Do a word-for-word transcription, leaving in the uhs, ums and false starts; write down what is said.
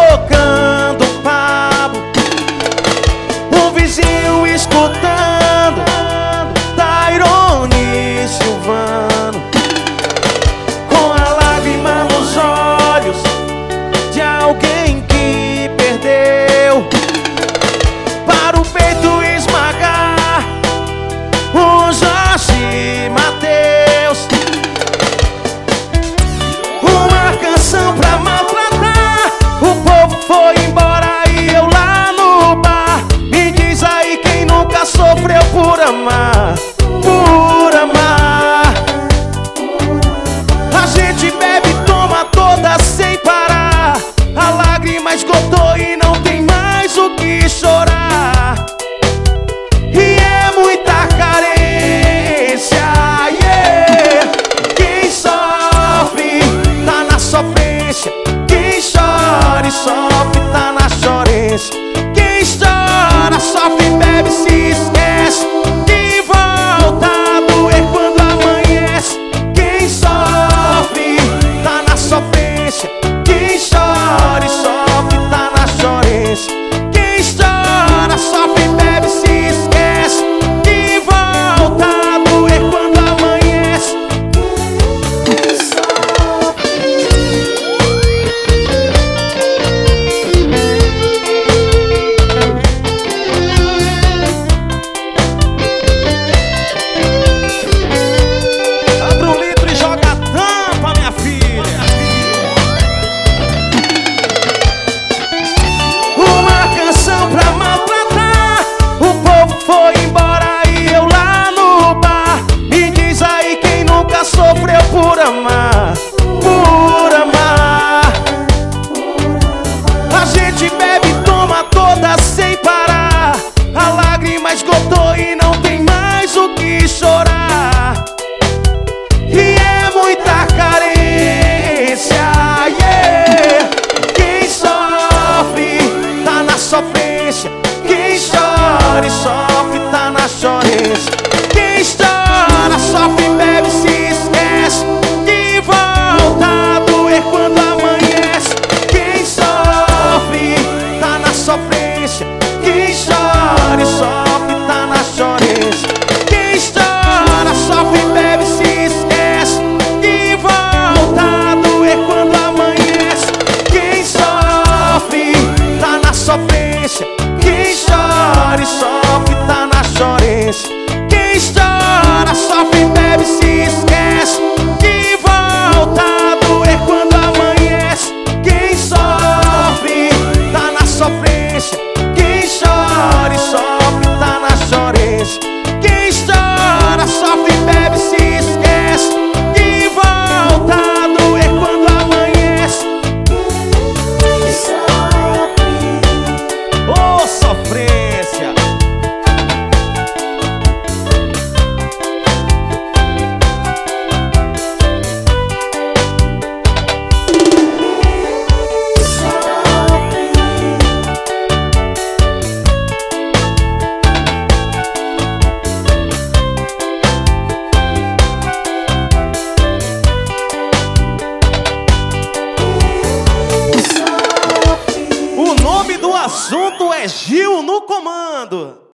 tocando Pablo, o vizinho escutando Tairone e Silvano, com a lágrima nos olhos de alguém que perdeu, para o peito esmagar o Jorge Mateus. Uma canção pra maltratar, o povo foi embora e eu lá no bar. Me diz aí quem nunca sofreu por amar, por amar. A gente bebe e toma toda sem parar, a lágrima esgotou e não tem mais o que chorar. E é muita carência, yeah. Quem sofre tá na sofrência, quem chora e sofre tá na chorência. Quem chora, sofre, bebe, se esquece e volta a doer quando amanhece. Quem sofre tá na sofrência, quem chora e sofre tá na chorência. Quem chora, sofre, bebe, se esquece e volta a doer quando amanhece. Abre um litro e joga a tampa, minha filha. Uma canção pra maltratar, o povo foi embora e eu lá no bar. Me diz aí quem nunca sofreu por amar, por amar. A gente bebe e toma toda sem parar, a lágrima esgotou e não tem mais o que chorar. E é muita carência, yeah. Quem sofre tá na sofrência, quem chora e sofre tá na chorência. Quem chora, sofre, bebe, se esquece e volta a doer quando amanhece. Quem sofre tá na sofrência, quem chora e sofre tá na chorência. Quem chora, sofre, bebe, se esquece e volta a doer quando amanhece. Quem sofre tá na sofrência, quem chora e sofre tá na chorência. Quem chora, sofre, bebe, se esquece e volta a doer quando amanhece. Quem sofre tá na sofrência, quem chora e sofre tá na chorência. Quem chora, sofre, bebe, se esquece e volta a doer quando amanhece. Ô, sofrência! O nome do assunto é Gil no Comando.